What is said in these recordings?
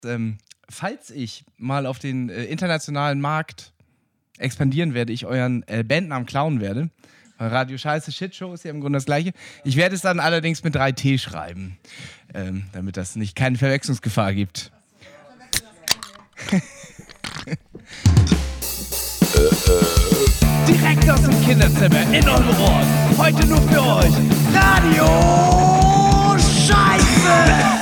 Falls ich mal auf den internationalen Markt expandieren werde, ich euren Bandnamen klauen werde, weil Radio Scheiße Shitshow ist ja im Grunde das Gleiche. Ich werde es dann allerdings mit 3T schreiben, damit das nicht keine Verwechslungsgefahr gibt. Direkt aus dem Kinderzimmer in eure Ohren. Heute nur für euch Radio Scheiße!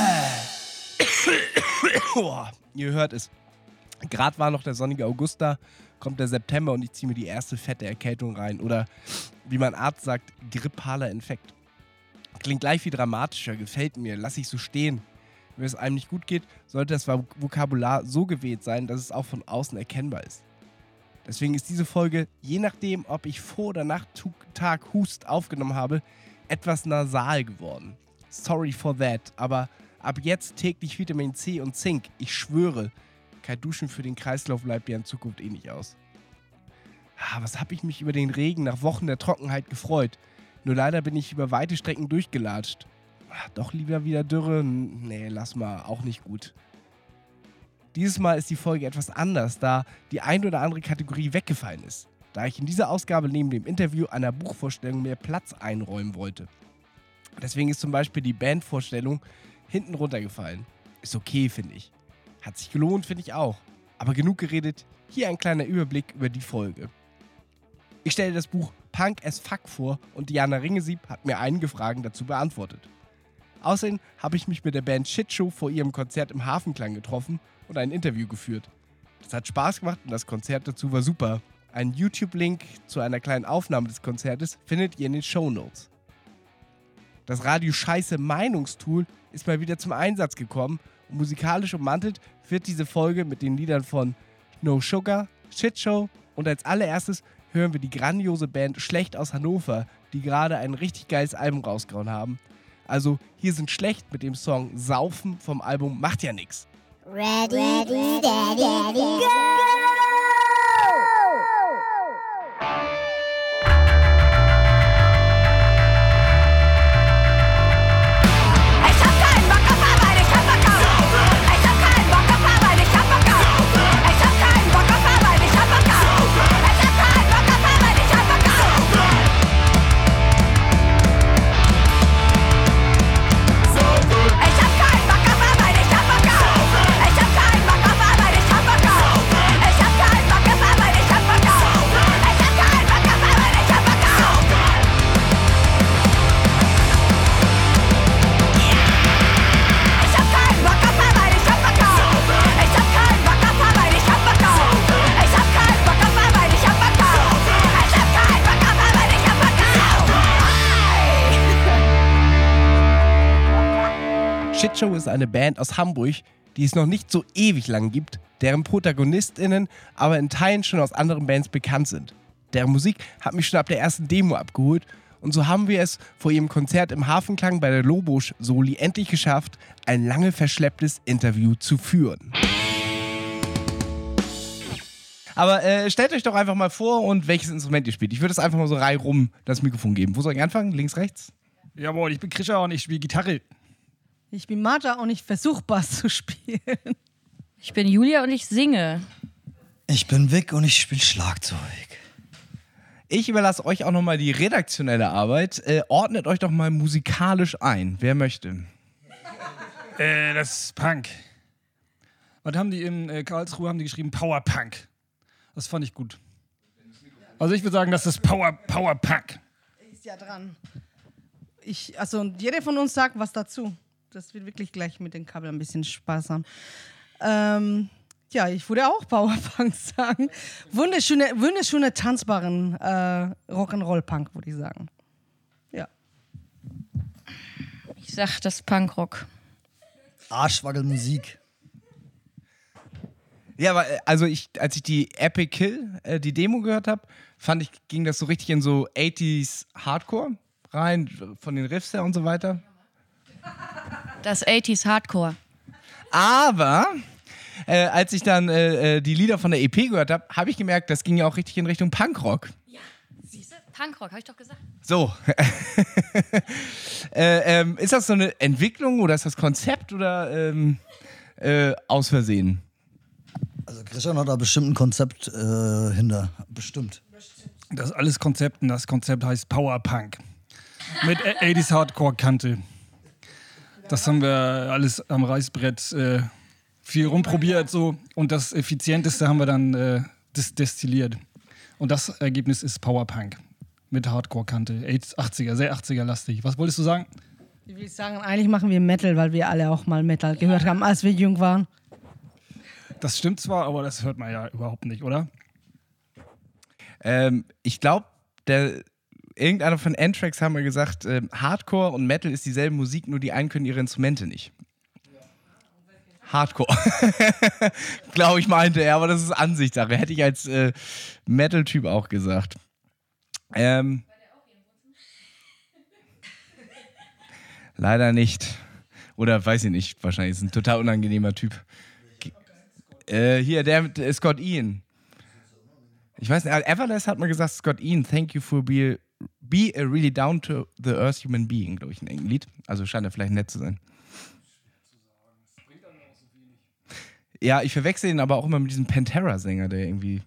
Ihr hört es. Gerade war noch der sonnige August da, kommt der September und ich ziehe mir die erste fette Erkältung rein. Oder wie mein Arzt sagt, grippaler Infekt. Klingt gleich viel dramatischer, gefällt mir, lass ich so stehen. Wenn es einem nicht gut geht, sollte das Vokabular so gewählt sein, dass es auch von außen erkennbar ist. Deswegen ist diese Folge, je nachdem, ob ich vor oder nach Tag Hust aufgenommen habe, etwas nasal geworden. Sorry for that, aber ab jetzt täglich Vitamin C und Zink. Ich schwöre, kein Duschen für den Kreislauf bleibt ja in Zukunft eh nicht aus. Was hab ich mich über den Regen nach Wochen der Trockenheit gefreut. Nur leider bin ich über weite Strecken durchgelatscht. Doch lieber wieder Dürre? Nee, lass mal, auch nicht gut. Dieses Mal ist die Folge etwas anders, da die ein oder andere Kategorie weggefallen ist. Da ich in dieser Ausgabe neben dem Interview einer Buchvorstellung mehr Platz einräumen wollte. Deswegen ist zum Beispiel die Bandvorstellung hinten runtergefallen. Ist okay, finde ich. Hat sich gelohnt, finde ich auch. Aber genug geredet, hier ein kleiner Überblick über die Folge. Ich stelle das Buch Punk as Fuck vor und Diana Ringesieb hat mir einige Fragen dazu beantwortet. Außerdem habe ich mich mit der Band Shitshow vor ihrem Konzert im Hafenklang getroffen und ein Interview geführt. Das hat Spaß gemacht und das Konzert dazu war super. Einen YouTube-Link zu einer kleinen Aufnahme des Konzertes findet ihr in den Shownotes. Das Radio Scheiße Meinungstool ist mal wieder zum Einsatz gekommen und musikalisch ummantelt wird diese Folge mit den Liedern von No Sugar, Shitshow und als allererstes hören wir die grandiose Band Schlecht aus Hannover, die gerade ein richtig geiles Album rausgehauen haben. Also hier sind Schlecht mit dem Song Saufen vom Album Macht ja nix. Ready, steady, go! Shitshow ist eine Band aus Hamburg, die es noch nicht so ewig lang gibt, deren ProtagonistInnen aber in Teilen schon aus anderen Bands bekannt sind. Deren Musik hat mich schon ab der ersten Demo abgeholt und so haben wir es vor ihrem Konzert im Hafenklang bei der Lobosch-Soli endlich geschafft, ein lange verschlepptes Interview zu führen. Aber stellt euch doch einfach mal vor und welches Instrument ihr spielt. Ich würde es einfach mal so reihum das Mikrofon geben. Wo soll ich anfangen? Links, rechts? Jawohl, ich bin Krischer und ich spiele Gitarre. Ich bin Marta und ich versuche Bass zu spielen. Ich bin Julia und ich singe. Ich bin Vic und ich spiele Schlagzeug. Ich überlasse euch auch nochmal die redaktionelle Arbeit. Ordnet euch doch mal musikalisch ein. Wer möchte? Das ist Punk. Was haben die in Karlsruhe haben die geschrieben? Powerpunk. Das fand ich gut. Also ich würde sagen, das ist Powerpunk. Ist ja dran. Also jeder von uns sagt was dazu. Das wird wirklich gleich mit den Kabeln ein bisschen Spaß haben. Ja, ich würde auch Powerpunk sagen. Wunderschöne tanzbaren Rock'n'Roll-Punk, würde ich sagen. Ja. Ich sag das Punkrock. Arschwackelmusik. Ja, aber also als ich die Epic Kill, die Demo gehört habe, fand ich, ging das so richtig in so 80s Hardcore rein, von den Riffs her und so weiter. Das 80s Hardcore. Aber als ich dann die Lieder von der EP gehört habe, habe ich gemerkt, das ging ja auch richtig in Richtung Punkrock. Ja, siehst du? Punkrock, habe ich doch gesagt. So. Ist das so eine Entwicklung oder ist das Konzept oder aus Versehen. Also Christian hat da bestimmt ein Konzept hinter. Bestimmt. Das ist alles Konzept und das Konzept heißt Powerpunk. Mit 80s Hardcore-Kante. Das haben wir alles am Reißbrett viel rumprobiert so und das Effizienteste haben wir dann destilliert. Und das Ergebnis ist Powerpunk mit Hardcore-Kante. 80er, sehr 80er-lastig. Was wolltest du sagen? Ich will sagen, eigentlich machen wir Metal, weil wir alle auch mal Metal gehört haben, als wir jung waren. Das stimmt zwar, aber das hört man ja überhaupt nicht, oder? Ich glaube, irgendeiner von Anthrax haben wir gesagt, Hardcore und Metal ist dieselbe Musik, nur die einen können ihre Instrumente nicht. Hardcore. Glaube ich, meinte er, aber das ist Ansichtssache. Hätte ich als Metal-Typ auch gesagt. Leider nicht. Oder weiß ich nicht, wahrscheinlich ist ein total unangenehmer Typ. Hier, der mit Scott Ian. Ich weiß nicht, Everlast hat mal gesagt, Scott Ian, thank you for be a really down to the earth human being, glaube ich, in irgendeinem Lied. Also scheint er vielleicht nett zu sein. Ja, ich verwechsel ihn aber auch immer mit diesem Pantera-Sänger, der irgendwie...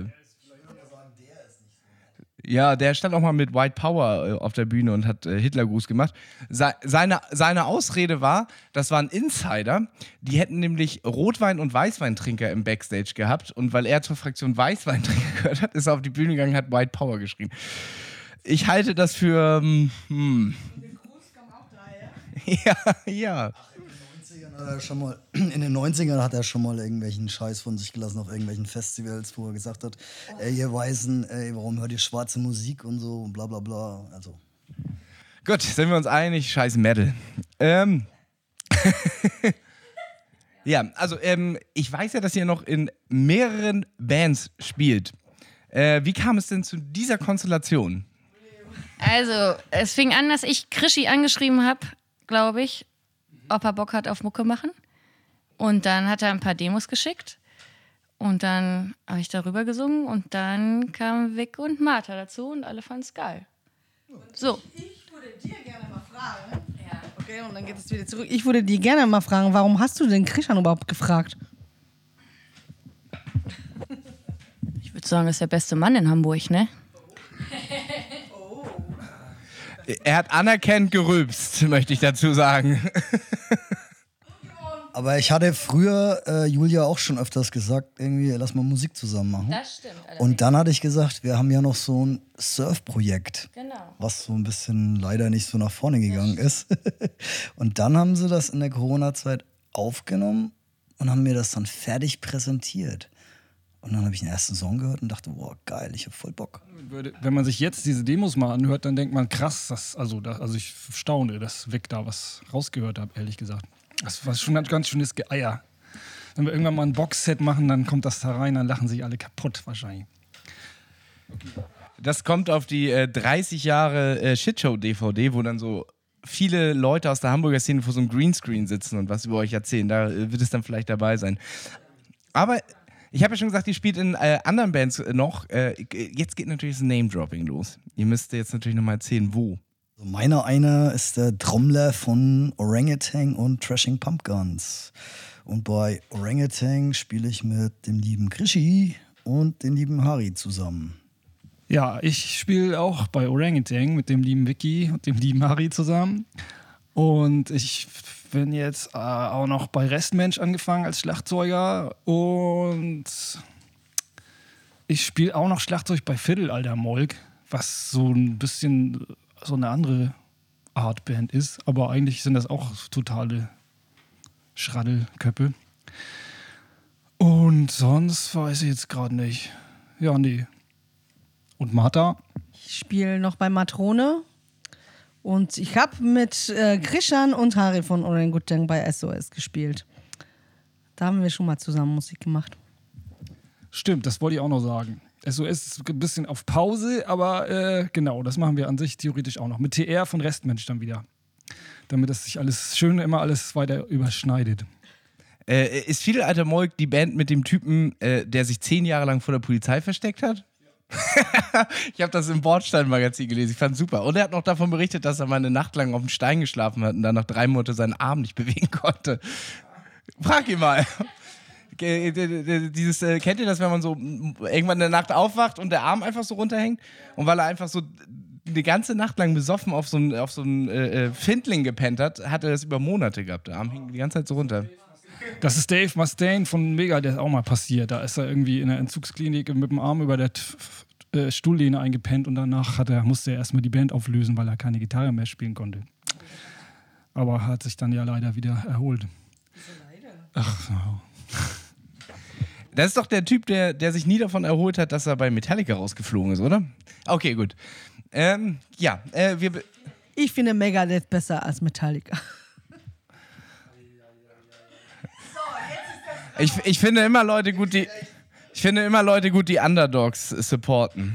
ja, der stand auch mal mit White Power auf der Bühne und hat Hitlergruß gemacht. Seine Ausrede war, das waren Insider, die hätten nämlich Rotwein- und Weißweintrinker im Backstage gehabt und weil er zur Fraktion Weißweintrinker gehört hat, ist er auf die Bühne gegangen und hat White Power geschrien. Ich halte das für... Den Gruß kam auch daher. Ja. In den 90ern hat er schon mal irgendwelchen Scheiß von sich gelassen auf irgendwelchen Festivals, wo er gesagt hat, ey, ihr Weißen, ey, warum hört ihr schwarze Musik und so und bla bla bla. Also. Gut, sind wir uns einig, scheiß Metal. Ja, also ich weiß ja, dass ihr noch in mehreren Bands spielt. Wie kam es denn zu dieser Konstellation? Also, es fing an, dass ich Krischi angeschrieben habe, glaube ich, ob er Bock hat auf Mucke machen. Und dann hat er ein paar Demos geschickt. Und dann habe ich darüber gesungen. Und dann kamen Vic und Martha dazu und alle fanden es geil. So. Ich würde dir gerne mal fragen. Ja. Okay, und dann geht es wieder zurück. Ich würde dir gerne mal fragen, warum hast du den Christian überhaupt gefragt? Ich würde sagen, er ist der beste Mann in Hamburg, ne? Er hat anerkennend gerülpst, möchte ich dazu sagen. Aber ich hatte früher Julia auch schon öfters gesagt, irgendwie, lass mal Musik zusammen machen. Das stimmt. Allerdings. Und dann hatte ich gesagt, wir haben ja noch so ein Surf-Projekt, Genau. was so ein bisschen leider nicht so nach vorne gegangen ist. Und dann haben sie das in der Corona-Zeit aufgenommen und haben mir das dann fertig präsentiert. Und dann habe ich den ersten Song gehört und dachte, boah, geil, ich habe voll Bock. Wenn man sich jetzt diese Demos mal anhört, dann denkt man, krass, also ich staune, dass Vic da was rausgehört hat, ehrlich gesagt. Das war schon ein ganz schönes Geeier. Wenn wir irgendwann mal ein Boxset machen, dann kommt das da rein, dann lachen sich alle kaputt wahrscheinlich. Okay. Das kommt auf die 30 Jahre Shitshow-DVD, wo dann so viele Leute aus der Hamburger Szene vor so einem Greenscreen sitzen und was über euch erzählen. Da wird es dann vielleicht dabei sein. Aber ich habe ja schon gesagt, ihr spielt in anderen Bands noch. Jetzt geht natürlich das Name-Dropping los. Ihr müsst jetzt natürlich nochmal erzählen, wo. Also meiner einer ist der Trommler von Orangutan und Trashing Pumpguns. Und bei Orangutan spiele ich mit dem lieben Krischi und dem lieben Harry zusammen. Ja, ich spiele auch bei Orangutan mit dem lieben Vicky und dem lieben Harry zusammen. Und ich bin jetzt auch noch bei Restmensch angefangen als Schlagzeuger. Und ich spiele auch noch Schlagzeug bei Fiddle, alter Molk, was so ein bisschen so eine andere Art Band ist. Aber eigentlich sind das auch totale Schraddelköppe. Und sonst weiß ich jetzt gerade nicht. Ja, nee. Und Martha? Ich spiele noch bei Matrone. Und ich habe mit Christian und Harry von Orangutan bei SOS gespielt. Da haben wir schon mal zusammen Musik gemacht. Stimmt, das wollte ich auch noch sagen. SOS ist ein bisschen auf Pause, aber genau, das machen wir an sich theoretisch auch noch. Mit TR von Restmensch dann wieder. Damit das sich alles schön immer alles weiter überschneidet. Ist Fiedel Alter Molk die Band mit dem Typen, der sich 10 Jahre lang vor der Polizei versteckt hat? Ich habe das im Bordstein-Magazin gelesen, ich fand's super. Und er hat noch davon berichtet, dass er mal eine Nacht lang auf dem Stein geschlafen hat und dann nach 3 Monaten seinen Arm nicht bewegen konnte. Frag ihn mal. Kennt ihr das, wenn man so irgendwann in der Nacht aufwacht und der Arm einfach so runterhängt? Und weil er einfach so die ganze Nacht lang besoffen auf so einen Findling gepennt hat, hat er das über Monate gehabt. Der Arm hing die ganze Zeit so runter. Das ist Dave Mustaine von Megadeth auch mal passiert. Da ist er irgendwie in der Entzugsklinik mit dem Arm über der Stuhllehne eingepennt und danach musste er erstmal die Band auflösen, weil er keine Gitarre mehr spielen konnte. Aber hat sich dann ja leider wieder erholt. Wieso leider? Ach so. Das ist doch der Typ, der sich nie davon erholt hat, dass er bei Metallica rausgeflogen ist, oder? Okay, gut. Ich finde Megadeth besser als Metallica. Ich finde immer Leute gut, die Underdogs supporten.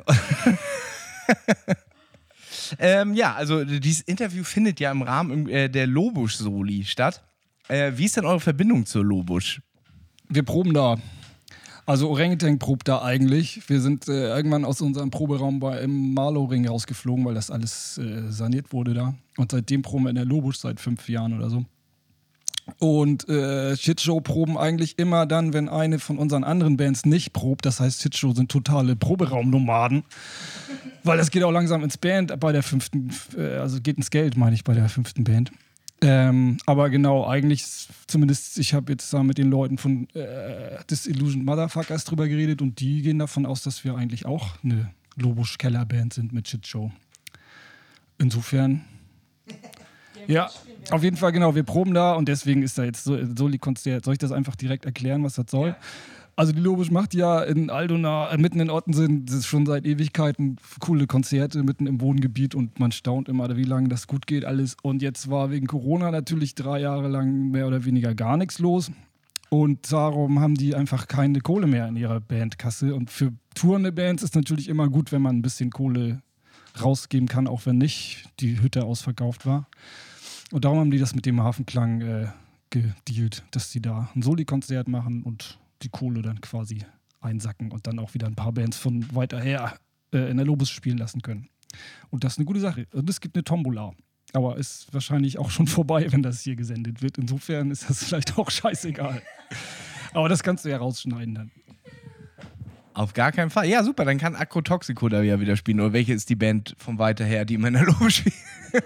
Also dieses Interview findet ja im Rahmen der Lobusch-Soli statt. Wie ist denn eure Verbindung zur Lobusch? Wir proben da. Also Orangutan probt da eigentlich. Wir sind irgendwann aus unserem Proberaum im Marlow-Ring rausgeflogen, weil das alles saniert wurde da. Und seitdem proben wir in der Lobusch seit 5 Jahren oder so. Und Shitshow proben eigentlich immer dann, wenn eine von unseren anderen Bands nicht probt. Das heißt, Shitshow sind totale Proberaumnomaden. Weil das geht auch langsam ins Band bei der 5. Also geht ins Geld, meine ich, bei der 5. Band. Aber genau, eigentlich, zumindest, ich habe jetzt da mit den Leuten von Disillusioned Motherfuckers drüber geredet und die gehen davon aus, dass wir eigentlich auch eine Lobusch-Keller-Band sind mit Shitshow. Insofern, ja, auf jeden Fall, genau, wir proben da und deswegen ist da jetzt Soli-Konzert. Soll ich das einfach direkt erklären, was das soll? Ja. Also die Lobusch macht ja in Aldona, mitten in Ottensen, das ist schon seit Ewigkeiten coole Konzerte mitten im Wohngebiet und man staunt immer, wie lange das gut geht alles. Und jetzt war wegen Corona natürlich 3 Jahre lang mehr oder weniger gar nichts los. Und darum haben die einfach keine Kohle mehr in ihrer Bandkasse. Und für tourende Bands ist natürlich immer gut, wenn man ein bisschen Kohle rausgeben kann, auch wenn nicht die Hütte ausverkauft war. Und darum haben die das mit dem Hafenklang gedealt, dass sie da ein Soli-Konzert machen und die Kohle dann quasi einsacken und dann auch wieder ein paar Bands von weiter her in der Lobusch spielen lassen können. Und das ist eine gute Sache. Und es gibt eine Tombola. Aber ist wahrscheinlich auch schon vorbei, wenn das hier gesendet wird. Insofern ist das vielleicht auch scheißegal. Aber das kannst du ja rausschneiden dann. Auf gar keinen Fall. Ja, super, dann kann Acrotoxico da ja wieder spielen. Oder welche ist die Band von weiter her, die immer in der Lobusch spielt?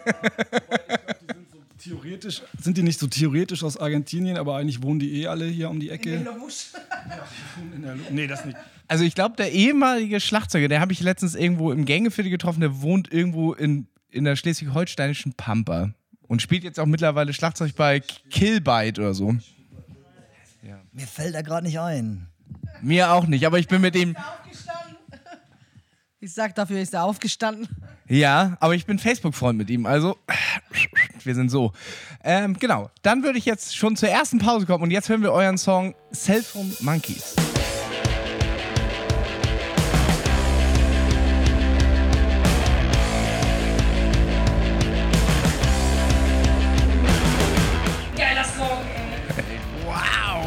Theoretisch sind die nicht so theoretisch aus Argentinien, aber eigentlich wohnen die alle hier um die Ecke. In der Lobusch. Nee, das nicht. Also ich glaube, der ehemalige Schlagzeuger, der habe ich letztens irgendwo im Gängeviertel getroffen, der wohnt irgendwo in der schleswig-holsteinischen Pampa und spielt jetzt auch mittlerweile Schlagzeug bei Killbite oder so. Ja. Mir fällt er gerade nicht ein. Mir auch nicht, aber ich bin mit ihm... Ich sag, dafür ist er aufgestanden. Ja, aber ich bin Facebook-Freund mit ihm, also wir sind so. Genau, dann würde ich jetzt schon zur ersten Pause kommen und jetzt hören wir euren Song Cellphone Monkeys. Geiler Song. Wow!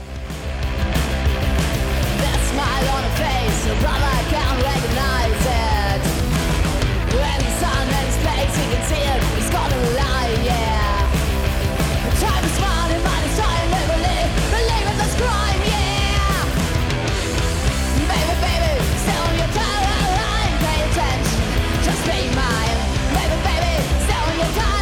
That smile on her face, her brother can't recognize it. When the sun and his place, he can see it, he's gonna lie, yeah. Time is running, but it's time to believe in this crime, yeah. Baby, baby, stay on your timeline, pay attention, just be mine. Baby, baby, stay on your timeline.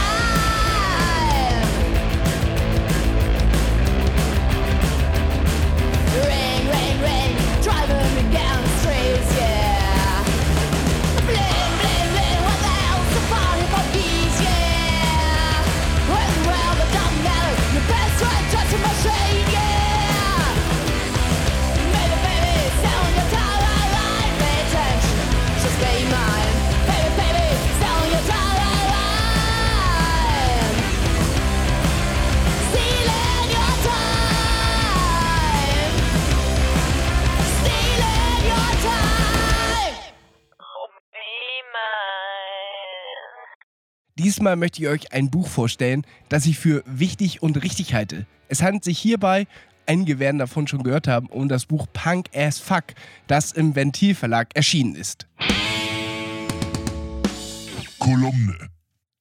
Ring, ring, ring, driving me down the streets, yeah. Bling, bling, bling, what the hell's the party for peace, yeah. Well, but doesn't matter, the best right just in my shade, yeah. Baby, baby, stay on your timeline, pay attention, just be mine. Baby, baby, stay on your timeline. Stealing your time. Stealing your time. Be mine. Diesmal möchte ich euch ein Buch vorstellen, das ich für wichtig und richtig halte. Es handelt sich hierbei, einige werden davon schon gehört haben, um das Buch Punk as Fuck, das im Ventil Verlag erschienen ist. Kolumne.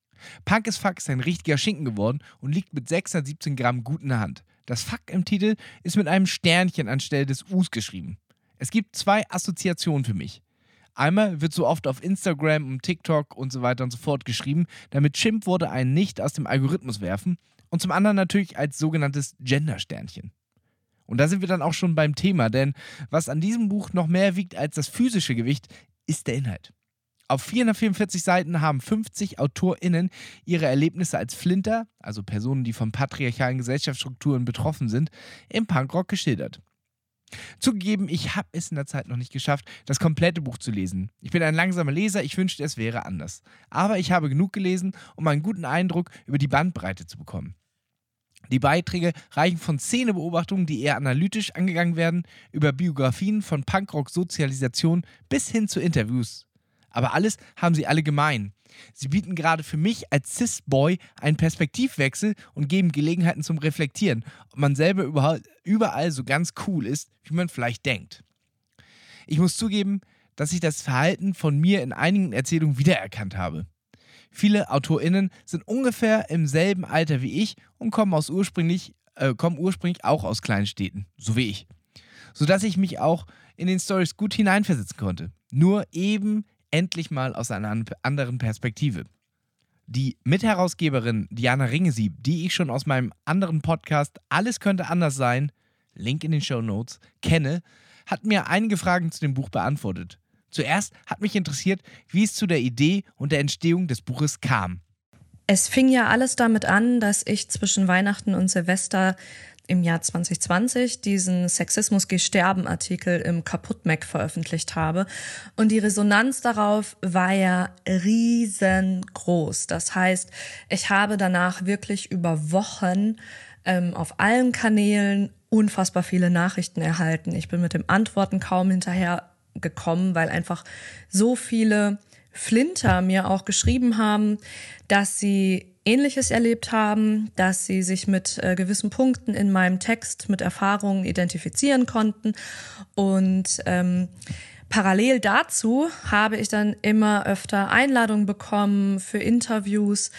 Punk is Fuck ist ein richtiger Schinken geworden und liegt mit 617 Gramm gut in der Hand. Das Fuck im Titel ist mit einem Sternchen anstelle des U's geschrieben. Es gibt 2 Assoziationen für mich. Einmal wird so oft auf Instagram und TikTok und so weiter und so fort geschrieben, damit Schimpfworte einen nicht aus dem Algorithmus werfen, und zum anderen natürlich als sogenanntes Gender-Sternchen. Und da sind wir dann auch schon beim Thema, denn was an diesem Buch noch mehr wiegt als das physische Gewicht, ist der Inhalt. Auf 444 Seiten haben 50 AutorInnen ihre Erlebnisse als Flinter, also Personen, die von patriarchalen Gesellschaftsstrukturen betroffen sind, im Punkrock geschildert. Zugegeben, ich habe es in der Zeit noch nicht geschafft, das komplette Buch zu lesen. Ich bin ein langsamer Leser, ich wünschte, es wäre anders. Aber ich habe genug gelesen, um einen guten Eindruck über die Bandbreite zu bekommen. Die Beiträge reichen von Szenebeobachtungen, die eher analytisch angegangen werden, über Biografien von Punkrock-Sozialisation bis hin zu Interviews. Aber alles haben sie alle gemein. Sie bieten gerade für mich als Cis-Boy einen Perspektivwechsel und geben Gelegenheiten zum Reflektieren, ob man selber überall so ganz cool ist, wie man vielleicht denkt. Ich muss zugeben, dass ich das Verhalten von mir in einigen Erzählungen wiedererkannt habe. Viele AutorInnen sind ungefähr im selben Alter wie ich und kommen ursprünglich auch aus kleinen Städten, so wie ich. Sodass ich mich auch in den Storys gut hineinversetzen konnte. Nur eben endlich mal aus einer anderen Perspektive. Die Mitherausgeberin Diana Ringesieb, die ich schon aus meinem anderen Podcast Alles könnte anders sein, Link in den Shownotes, kenne, hat mir einige Fragen zu dem Buch beantwortet. Zuerst hat mich interessiert, wie es zu der Idee und der Entstehung des Buches kam. Es fing ja alles damit an, dass ich zwischen Weihnachten und Silvester im Jahr 2020 diesen Sexismus-Geh-Sterben-Artikel im Kaputt-Mac veröffentlicht habe. Und die Resonanz darauf war ja riesengroß. Das heißt, ich habe danach wirklich über Wochen auf allen Kanälen unfassbar viele Nachrichten erhalten. Ich bin mit dem Antworten kaum hinterher gekommen, weil einfach so viele Flinter mir auch geschrieben haben, dass sie Ähnliches erlebt haben, dass sie sich mit gewissen Punkten in meinem Text mit Erfahrungen identifizieren konnten. Und parallel dazu habe ich dann immer öfter Einladungen bekommen für Interviews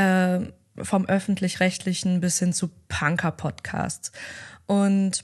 vom Öffentlich-Rechtlichen bis hin zu Punker-Podcasts. Und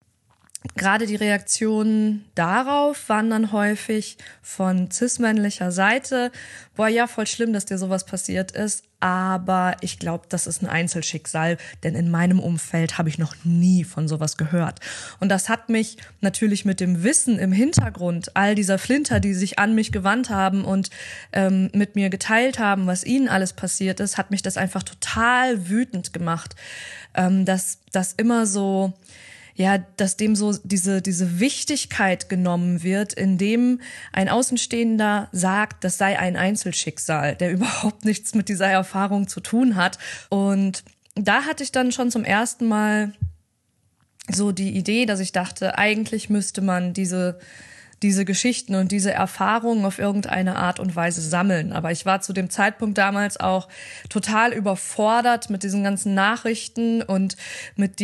gerade die Reaktionen darauf waren dann häufig von cis-männlicher Seite, boah, ja, voll schlimm, dass dir sowas passiert ist, aber ich glaube, das ist ein Einzelschicksal, denn in meinem Umfeld habe ich noch nie von sowas gehört. Und das hat mich natürlich mit dem Wissen im Hintergrund all dieser Flinter, die sich an mich gewandt haben und mit mir geteilt haben, was ihnen alles passiert ist, hat mich das einfach total wütend gemacht, dass das immer so, ja, dass dem so diese Wichtigkeit genommen wird, indem ein Außenstehender sagt, das sei ein Einzelschicksal, der überhaupt nichts mit dieser Erfahrung zu tun hat. Und da hatte ich dann schon zum ersten Mal so die Idee, dass ich dachte, eigentlich müsste man diese Geschichten und diese Erfahrungen auf irgendeine Art und Weise sammeln. Aber ich war zu dem Zeitpunkt damals auch total überfordert mit diesen ganzen Nachrichten und mit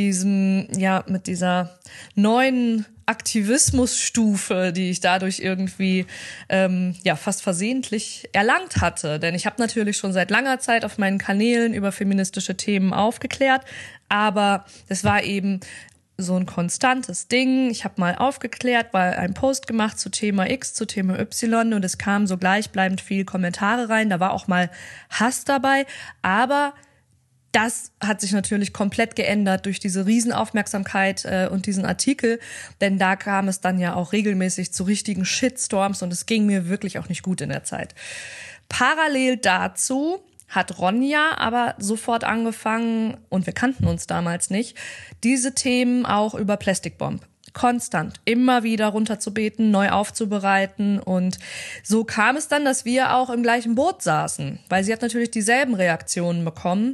dieser neuen Aktivismusstufe, die ich dadurch irgendwie fast versehentlich erlangt hatte. Denn ich habe natürlich schon seit langer Zeit auf meinen Kanälen über feministische Themen aufgeklärt, aber es war eben so ein konstantes Ding. Ich habe mal aufgeklärt, mal einen Post gemacht zu Thema X, zu Thema Y und es kamen so gleichbleibend viele Kommentare rein. Da war auch mal Hass dabei, aber das hat sich natürlich komplett geändert durch diese Riesenaufmerksamkeit und diesen Artikel, denn da kam es dann ja auch regelmäßig zu richtigen Shitstorms und es ging mir wirklich auch nicht gut in der Zeit. Parallel dazu hat Ronja aber sofort angefangen, und wir kannten uns damals nicht, diese Themen auch über Plastic Bomb konstant immer wieder runterzubeten, neu aufzubereiten. Und so kam es dann, dass wir auch im gleichen Boot saßen, weil sie hat natürlich dieselben Reaktionen bekommen.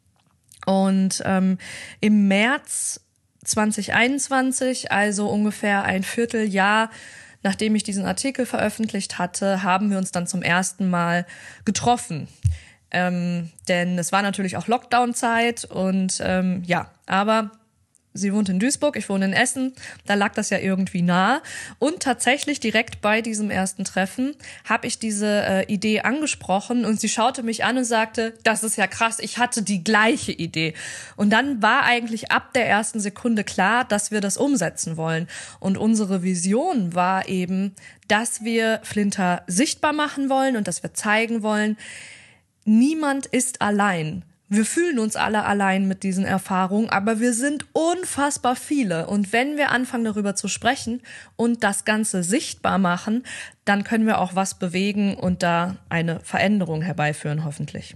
Und im März 2021, also ungefähr ein Vierteljahr, nachdem ich diesen Artikel veröffentlicht hatte, haben wir uns dann zum ersten Mal getroffen. Denn es war natürlich auch Lockdown-Zeit und aber Sie wohnt in Duisburg, ich wohne in Essen. Da lag das ja irgendwie nah. Und tatsächlich direkt bei diesem ersten Treffen habe ich diese Idee angesprochen und sie schaute mich an und sagte, das ist ja krass, ich hatte die gleiche Idee. Und dann war eigentlich ab der ersten Sekunde klar, dass wir das umsetzen wollen. Und unsere Vision war eben, dass wir Flinter sichtbar machen wollen und dass wir zeigen wollen, niemand ist allein. Wir fühlen uns alle allein mit diesen Erfahrungen, aber wir sind unfassbar viele. Und wenn wir anfangen, darüber zu sprechen und das Ganze sichtbar machen, dann können wir auch was bewegen und da eine Veränderung herbeiführen, hoffentlich.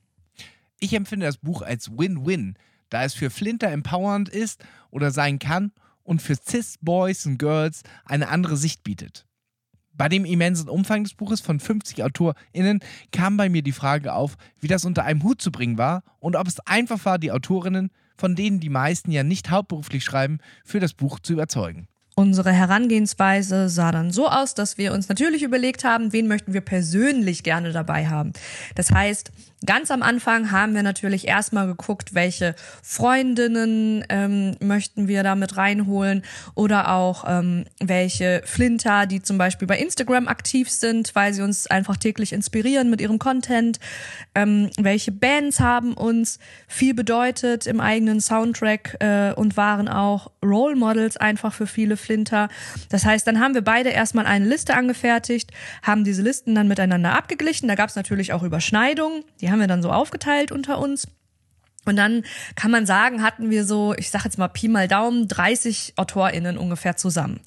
Ich empfinde das Buch als Win-Win, da es für Flinter empowernd ist oder sein kann und für Cis-Boys und Girls eine andere Sicht bietet. Bei dem immensen Umfang des Buches von 50 AutorInnen kam bei mir die Frage auf, wie das unter einem Hut zu bringen war und ob es einfach war, die Autorinnen, von denen die meisten ja nicht hauptberuflich schreiben, für das Buch zu überzeugen. Unsere Herangehensweise sah dann so aus, dass wir uns natürlich überlegt haben, wen möchten wir persönlich gerne dabei haben. Das heißt, ganz am Anfang haben wir natürlich erstmal geguckt, welche Freundinnen möchten wir da mit reinholen oder auch welche Flinter, die zum Beispiel bei Instagram aktiv sind, weil sie uns einfach täglich inspirieren mit ihrem Content. Welche Bands haben uns viel bedeutet im eigenen Soundtrack und waren auch Role Models einfach für viele Flinter. Das heißt, dann haben wir beide erstmal eine Liste angefertigt, haben diese Listen dann miteinander abgeglichen. Da gab es natürlich auch Überschneidungen, die haben wir dann so aufgeteilt unter uns. Und dann kann man sagen, hatten wir so, ich sag jetzt mal Pi mal Daumen, 30 AutorInnen ungefähr zusammen.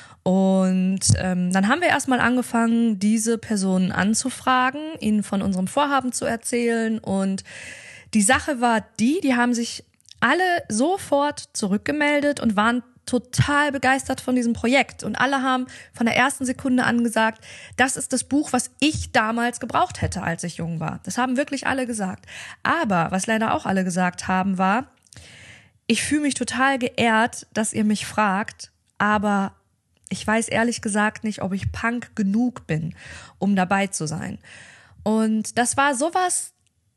Und dann haben wir erstmal angefangen, diese Personen anzufragen, ihnen von unserem Vorhaben zu erzählen. Und die Sache war die haben sich alle sofort zurückgemeldet und waren total begeistert von diesem Projekt. Und alle haben von der ersten Sekunde an gesagt, das ist das Buch, was ich damals gebraucht hätte, als ich jung war. Das haben wirklich alle gesagt. Aber was leider auch alle gesagt haben, war, ich fühle mich total geehrt, dass ihr mich fragt, aber ich weiß ehrlich gesagt nicht, ob ich Punk genug bin, um dabei zu sein. Und das war sowas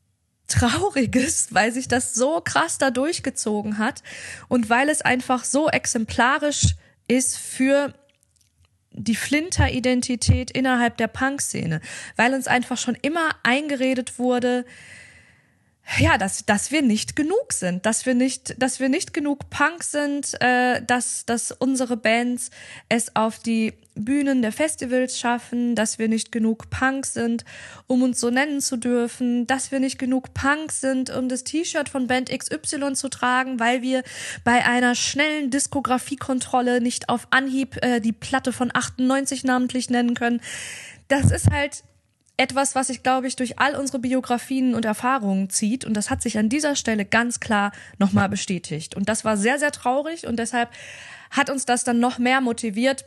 Trauriges, weil sich das so krass da durchgezogen hat und weil es einfach so exemplarisch ist für die Flinter-Identität innerhalb der Punk-Szene, weil uns einfach schon immer eingeredet wurde, ja, dass wir nicht genug sind, dass wir nicht genug Punk sind, dass unsere Bands es auf die Bühnen der Festivals schaffen, dass wir nicht genug Punk sind, um uns so nennen zu dürfen, dass wir nicht genug Punk sind, um das T-Shirt von Band XY zu tragen, weil wir bei einer schnellen Diskografiekontrolle nicht auf Anhieb die Platte von 98 namentlich nennen können. Das ist halt etwas, was sich, glaube ich, durch all unsere Biografien und Erfahrungen zieht. Und das hat sich an dieser Stelle ganz klar nochmal bestätigt. Und das war sehr, sehr traurig. Und deshalb hat uns das dann noch mehr motiviert,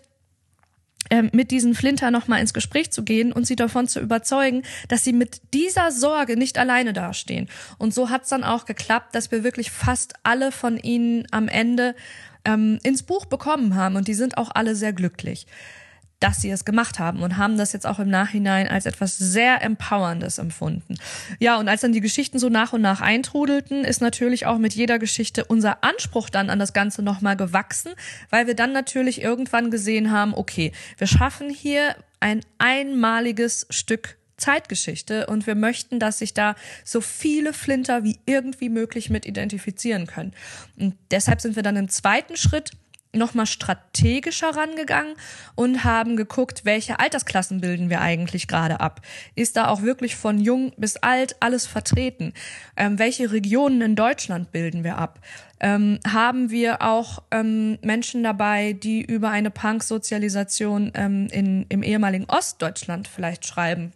mit diesen Flinter nochmal ins Gespräch zu gehen und sie davon zu überzeugen, dass sie mit dieser Sorge nicht alleine dastehen. Und so hat es dann auch geklappt, dass wir wirklich fast alle von ihnen am Ende ins Buch bekommen haben. Und die sind auch alle sehr glücklich, dass sie es gemacht haben und haben das jetzt auch im Nachhinein als etwas sehr Empowerndes empfunden. Ja, und als dann die Geschichten so nach und nach eintrudelten, ist natürlich auch mit jeder Geschichte unser Anspruch dann an das Ganze nochmal gewachsen, weil wir dann natürlich irgendwann gesehen haben, okay, wir schaffen hier ein einmaliges Stück Zeitgeschichte und wir möchten, dass sich da so viele Flinter wie irgendwie möglich mit identifizieren können. Und deshalb sind wir dann im zweiten Schritt nochmal strategischer rangegangen und haben geguckt, welche Altersklassen bilden wir eigentlich gerade ab. Ist da auch wirklich von jung bis alt alles vertreten? Welche Regionen in Deutschland bilden wir ab? Haben wir auch Menschen dabei, die über eine Punk-Sozialisation im ehemaligen Ostdeutschland vielleicht schreiben?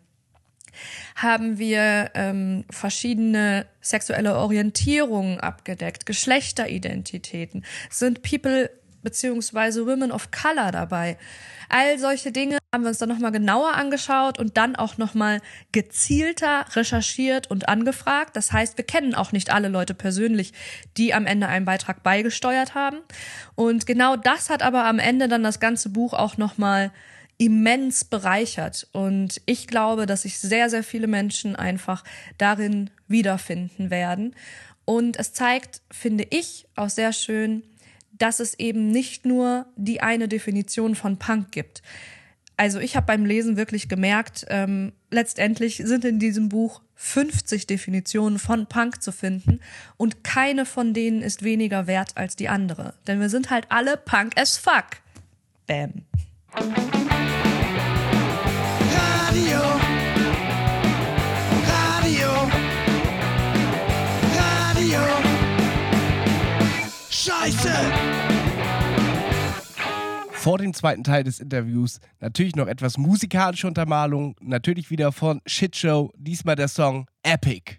Haben wir verschiedene sexuelle Orientierungen abgedeckt, Geschlechteridentitäten? Sind People beziehungsweise Women of Color dabei? All solche Dinge haben wir uns dann nochmal genauer angeschaut und dann auch nochmal gezielter recherchiert und angefragt. Das heißt, wir kennen auch nicht alle Leute persönlich, die am Ende einen Beitrag beigesteuert haben. Und genau das hat aber am Ende dann das ganze Buch auch nochmal immens bereichert. Und ich glaube, dass sich sehr, sehr viele Menschen einfach darin wiederfinden werden. Und es zeigt, finde ich, auch sehr schön, dass es eben nicht nur die eine Definition von Punk gibt. Also ich habe beim Lesen wirklich gemerkt, letztendlich sind in diesem Buch 50 Definitionen von Punk zu finden und keine von denen ist weniger wert als die andere. Denn wir sind halt alle Punk as fuck. Bam. Radio, Radio, Radio, Scheiße! Vor dem zweiten Teil des Interviews natürlich noch etwas musikalische Untermalung, natürlich wieder von Shitshow, diesmal der Song Epic.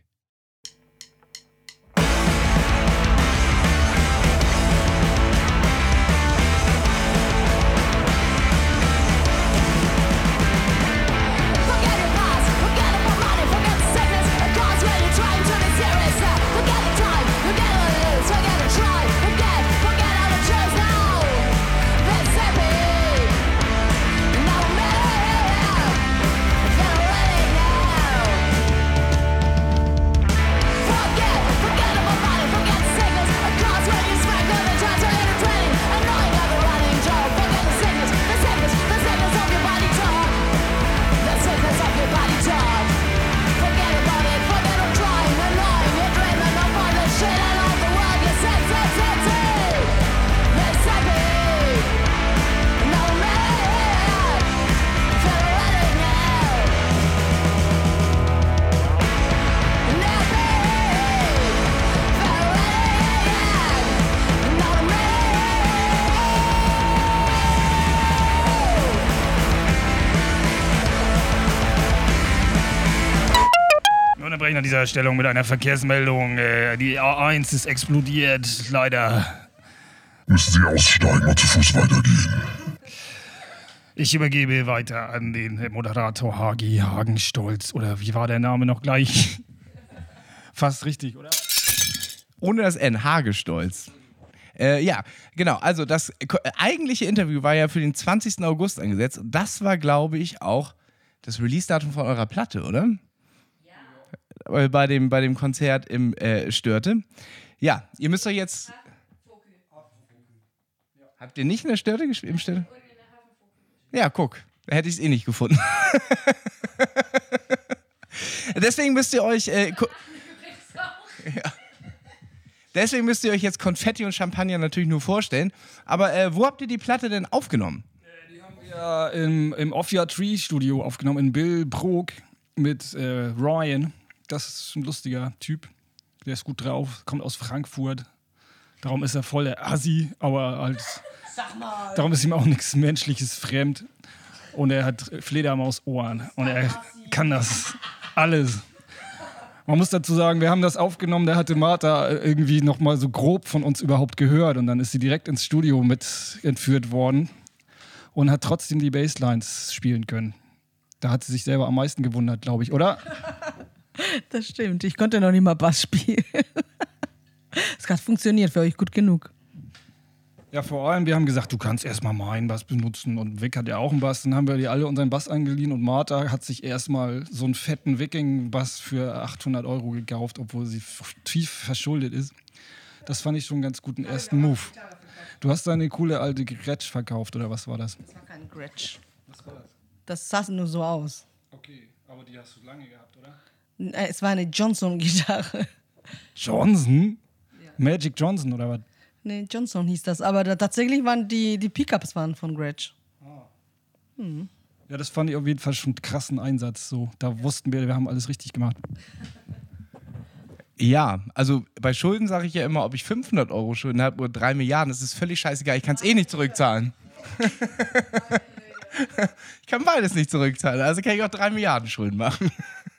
An dieser Stellung mit einer Verkehrsmeldung. Die A1 ist explodiert, leider. Müssen Sie aussteigen und zu Fuß weitergehen. Ich übergebe weiter an den Moderator Hagi Hagenstolz. Oder wie war der Name noch gleich? Fast richtig, oder? Ohne das N, Hagestolz. Ja, genau. Also das eigentliche Interview war ja für den 20. August angesetzt. Und das war, glaube ich, auch das Release-Datum von eurer Platte, oder? Bei dem Konzert im Störte. Ja, ihr müsst doch jetzt... Habt ihr nicht in der Störte gespielt? Im Störte? Ja, guck. Da hätte ich es eh nicht gefunden. Deswegen müsst ihr euch... ja. Deswegen müsst ihr euch jetzt Konfetti und Champagner natürlich nur vorstellen. Aber wo habt ihr die Platte denn aufgenommen? Die haben wir im Offia Tree Studio aufgenommen, in Billbrook mit Ryan. Das ist ein lustiger Typ. Der ist gut drauf, kommt aus Frankfurt. Darum ist er voll der Assi, aber halt. Sag mal. Darum ist ihm auch nichts Menschliches fremd. Und er hat Fledermausohren. Und er kann das alles. Man muss dazu sagen, wir haben das aufgenommen, da hatte Martha irgendwie noch mal so grob von uns überhaupt gehört. Und dann ist sie direkt ins Studio mit entführt worden und hat trotzdem die Basslines spielen können. Da hat sie sich selber am meisten gewundert, glaube ich, oder? Das stimmt. Ich konnte noch nicht mal Bass spielen. Es hat funktioniert für euch gut genug. Ja, vor allem, wir haben gesagt, du kannst erstmal meinen Bass benutzen. Und Vic hat ja auch einen Bass. Dann haben wir dir alle unseren Bass angeliehen. Und Martha hat sich erstmal so einen fetten Viking-Bass für 800 € gekauft, obwohl sie tief verschuldet ist. Das fand ich schon einen ganz guten ersten Move. Du hast deine coole alte Gretsch verkauft, oder was war das? Das war kein Gretsch. Was war das? Das sah nur so aus. Okay, aber die hast du lange gehabt, oder? Es war eine Johnson-Gitarre. Johnson? Ja. Magic Johnson oder was? Nee, Johnson hieß das. Aber tatsächlich waren die Pickups waren von Gretsch. Ja, das fand ich auf jeden Fall schon einen krassen Einsatz. So. Da wussten wir haben alles richtig gemacht. Ja, also bei Schulden sage ich ja immer, ob ich 500 € Schulden habe oder 3 Milliarden, das ist völlig scheißegal. Ich kann es eh nicht zurückzahlen. Ich kann beides nicht zurückzahlen, also kann ich auch 3 Milliarden Schulden machen.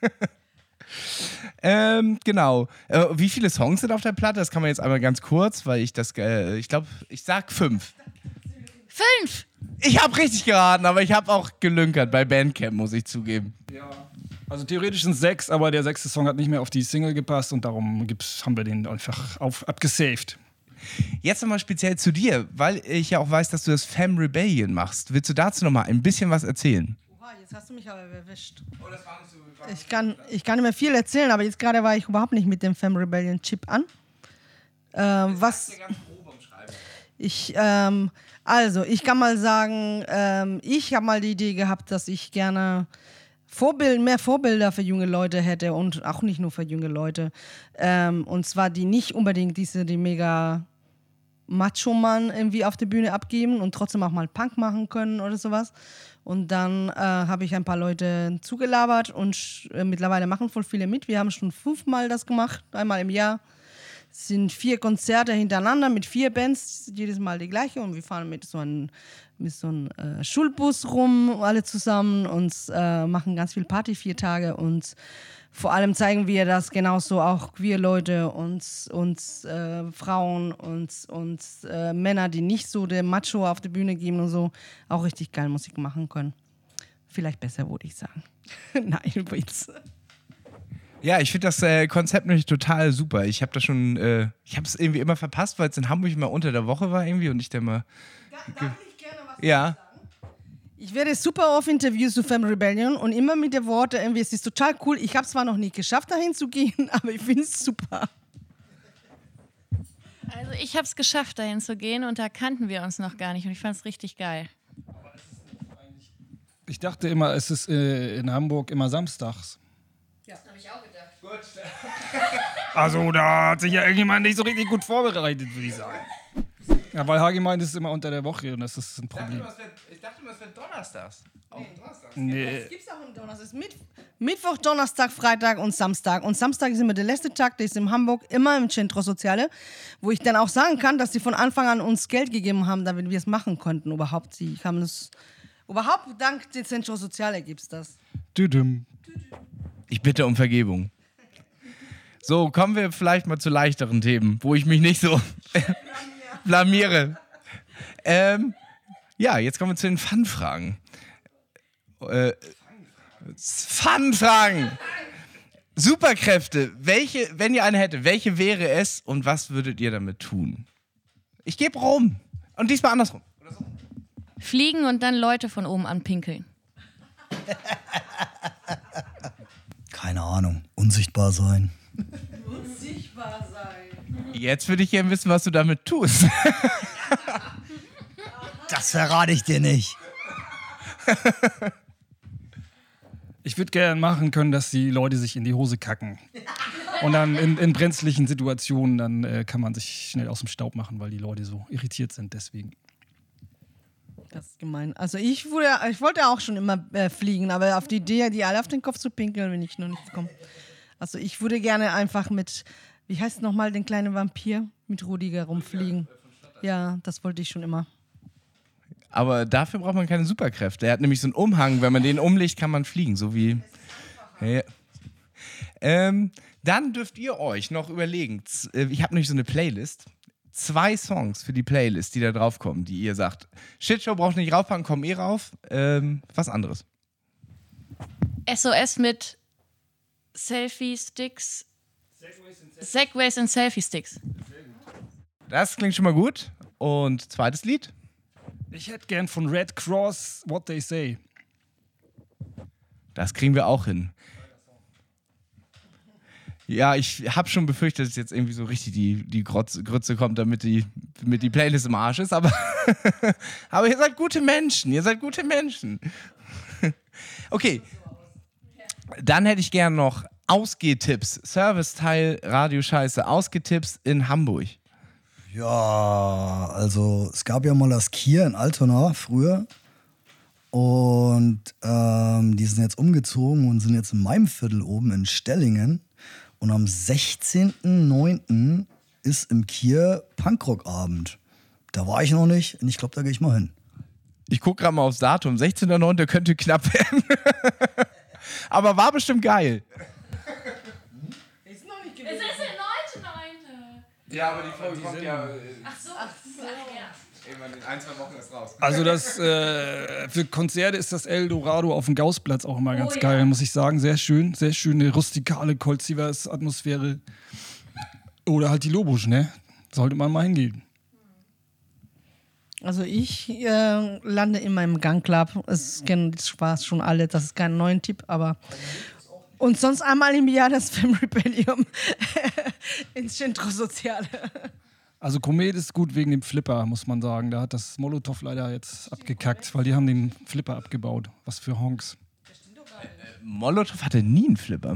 Genau. Wie viele Songs sind auf der Platte? Das kann man jetzt einmal ganz kurz, weil ich glaube, ich sag 5. 5! Ich habe richtig geraten, aber ich habe auch gelünkert bei Bandcamp, muss ich zugeben. Ja. Also theoretisch sind es 6, aber der 6. Song hat nicht mehr auf die Single gepasst und darum haben wir den einfach abgesaved. Jetzt nochmal speziell zu dir, weil ich ja auch weiß, dass du das Femme Rebellion machst. Willst du dazu nochmal ein bisschen was erzählen? Oha, jetzt hast du mich aber erwischt. Oh, das war nicht so. Ich kann nicht mehr viel erzählen, aber jetzt gerade war ich überhaupt nicht mit dem Femme Rebellion Chip an. Was? Ich kann mal sagen, ich habe mal die Idee gehabt, dass ich gerne mehr Vorbilder für junge Leute hätte und auch nicht nur für junge Leute. Und zwar die nicht unbedingt die mega Macho-Mann irgendwie auf der Bühne abgeben und trotzdem auch mal Punk machen können oder sowas. Und dann habe ich ein paar Leute zugelabert und mittlerweile machen voll viele mit. Wir haben schon 5-mal das gemacht, einmal im Jahr. Es sind 4 Konzerte hintereinander mit 4 Bands, jedes Mal die gleiche. Und wir fahren mit so einem Schulbus rum, alle zusammen und machen ganz viel Party 4 Tage. Und vor allem zeigen wir, dass genauso auch queer Leute und Frauen und Männer, die nicht so der Macho auf die Bühne geben und so, auch richtig geil Musik machen können. Vielleicht besser, würde ich sagen. Nein, übrigens. Ja, ich finde das Konzept nämlich total super. Ich habe das schon, ich habe es irgendwie immer verpasst, weil es in Hamburg immer unter der Woche war irgendwie und ich dann mal... Darf ich gerne was sagen? Ich werde super oft Interviews zu Femme Rebellion und immer mit den Worten irgendwie, es ist total cool. Ich habe zwar noch nicht geschafft, dahin zu gehen, aber ich finde es super. Also ich habe es geschafft, dahin zu gehen und da kannten wir uns noch gar nicht und ich fand es richtig geil. Ich dachte immer, es ist in Hamburg immer samstags. Ja, das habe ich auch gedacht. Gut. Also da hat sich ja irgendjemand nicht so richtig gut vorbereitet, würde ich sagen. Ja, weil Hagi meint, es ist immer unter der Woche und das ist ein Problem. Ich dachte immer, es wird donnerstags. Nee. Das gibt es auch am Donnerstag. Es ist Mittwoch, Donnerstag, Freitag und Samstag. Und Samstag ist immer der letzte Tag, der ist in Hamburg immer im Centro Soziale, wo ich dann auch sagen kann, dass sie von Anfang an uns Geld gegeben haben, damit wir es machen konnten. Überhaupt dank der Centro Soziale gibt es das. Düdüm. Ich bitte um Vergebung. So, kommen wir vielleicht mal zu leichteren Themen, wo ich mich nicht so blamiere. Ja, jetzt kommen wir zu den Fun-Fragen. Fun-Fragen! Superkräfte. Wenn ihr eine hättet, welche wäre es und was würdet ihr damit tun? Ich gebe rum. Und diesmal andersrum. Fliegen und dann Leute von oben anpinkeln. Keine Ahnung. Unsichtbar sein. Unsichtbar sein. Jetzt würde ich gerne wissen, was du damit tust. Das verrate ich dir nicht. Ich würde gerne machen können, dass die Leute sich in die Hose kacken. Und dann in brenzlichen Situationen, dann kann man sich schnell aus dem Staub machen, weil die Leute so irritiert sind deswegen. Das ist gemein. Also ich wollte auch schon immer fliegen, aber auf die Idee, die alle auf den Kopf zu pinkeln, bin ich noch nicht gekommen. Also ich würde gerne einfach mit, wie heißt nochmal, den kleinen Vampir, mit Rudiger rumfliegen. Ja, das wollte ich schon immer. Aber dafür braucht man keine Superkräfte. Er hat nämlich so einen Umhang, wenn man den umlegt, kann man fliegen, so wie... Ja. Dann dürft ihr euch noch überlegen, ich habe nämlich so eine Playlist, 2 Songs für die Playlist, die da draufkommen, die ihr sagt, Shitshow braucht nicht raufpacken, kommen rauf, was anderes. SOS mit Selfie-Sticks. Segways und Selfie-Sticks. Das klingt schon mal gut. Und zweites Lied? Ich hätte gern von Red Cross What They Say. Das kriegen wir auch hin. Ja, ich habe schon befürchtet, dass jetzt irgendwie so richtig die Grütze kommt, damit die Playlist im Arsch ist. Aber ihr seid gute Menschen. Okay. Dann hätte ich gern noch Ausgehtipps. Serviceteil, Radio-Scheiße. Ausgetipps in Hamburg. Ja, also es gab ja mal das Kia in Altona früher. Und die sind jetzt umgezogen und sind jetzt in meinem Viertel oben in Stellingen. Und am 16.09. ist im Kier Punkrock-Abend. Da war ich noch nicht und ich glaube, da gehe ich mal hin. Ich gucke gerade mal aufs Datum. 16.09. könnte knapp werden. Aber war bestimmt geil. Ist noch nicht Es ist der 9.9. Ja, aber die Folge kommt ja... Ach so. Irgendwann in 1-2 Wochen ist raus. Also das für Konzerte ist das Eldorado auf dem Gaußplatz auch immer ganz geil, muss ich sagen. Sehr schön, sehr schöne rustikale Colt Sievers Atmosphäre. Oder halt die Lobusch, ne? Sollte man mal hingehen. Also ich lande in meinem Gangclub. Es kennen den Spaß schon alle, das ist kein neuer Tipp, aber... Und sonst einmal im Jahr das Femme Rebellion ins Centro Soziale. Also Komet ist gut wegen dem Flipper, muss man sagen. Da hat das Molotow leider jetzt abgekackt, weil die haben den Flipper abgebaut. Was für Honks. Molotow hatte nie einen Flipper.